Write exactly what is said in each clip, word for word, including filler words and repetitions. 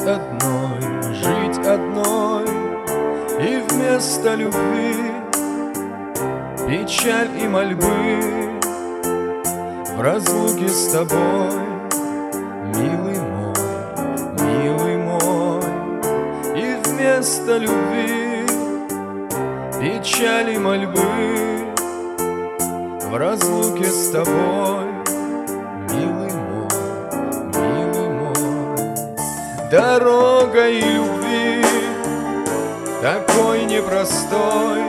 одной, жить одной, и вместо любви печаль и мольбы. В разлуке с тобой, милый мой, милый мой, и вместо любви печаль и мольбы. В разлуке с тобой, милый мой, милый мой, дорогой любви такой непростой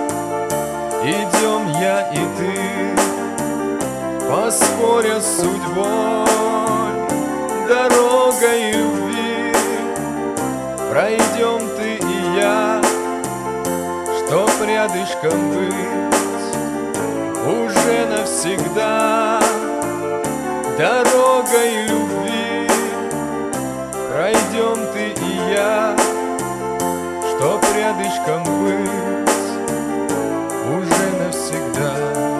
идем я и ты, поспоря с судьбой. Дорогой любви пройдем ты и я, чтоб рядышком быть уже навсегда. Дорогой любви пройдем ты и я, чтоб рядышком быть уже навсегда.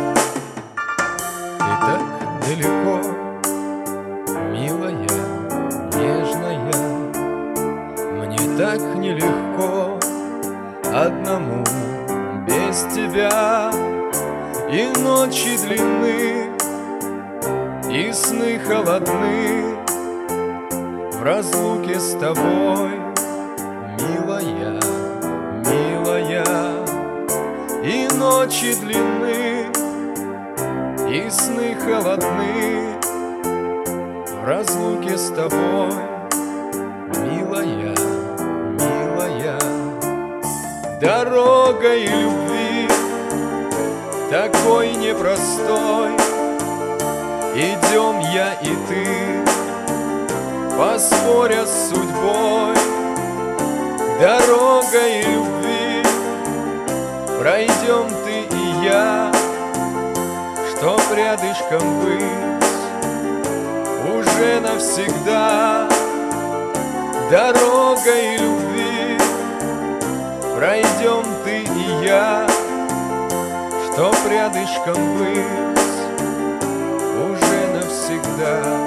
Ты так далеко, милая, нежная, мне так нелегко одному без тебя. И ночи длинны, и сны холодны в разлуке с тобой, милая, милая. И ночи длинны, и сны холодны в разлуке с тобой, милая, милая. Дорогой любви такой непростой идем я и ты, поспоря с судьбой. Дорогой любви пройдем ты и я, чтоб рядышком быть уже навсегда. Дорогой любви пройдем ты и я, чтоб рядышком быть уже навсегда.